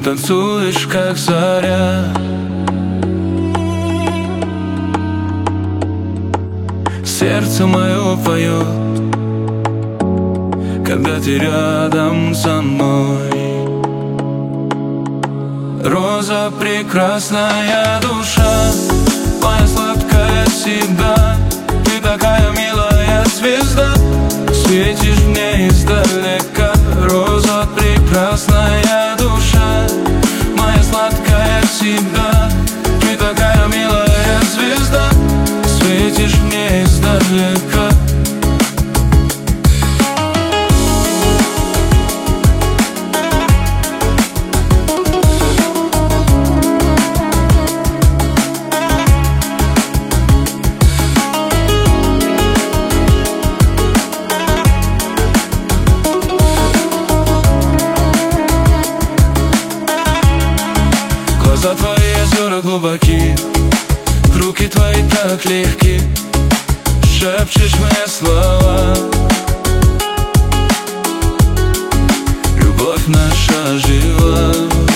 танцуешь, как заря. Сердце мое поет, когда ты рядом со мной. Роза, прекрасная душа, моя сладкая всегда. Ты такая милая звезда, светишь мне издалека. Роза, прекрасная душа, моя сладкая всегда. Ты такая милая звезда, светишь мне издалека. Глаза твои озера глубоки, руки твои так легки, шепчешь мне слова. Любовь наша жива.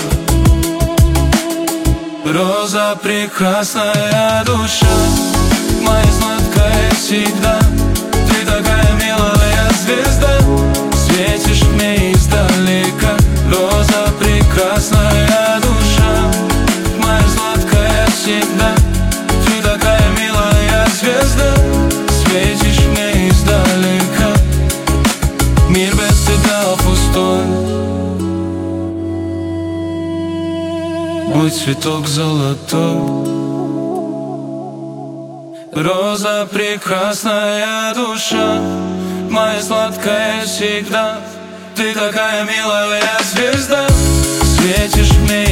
Роза, прекрасная душа, моя сладкая всегда. Ты такая милая звезда, светишь мне издалека. Роза, прекрасная душа, моя сладкая всегда. Ты такая милая звезда, светишь мне издалека. Мир без тебя пустой, мой цветок золотой. Роза, прекрасная душа, моя сладкая всегда. Ты такая милая звезда, светишь мне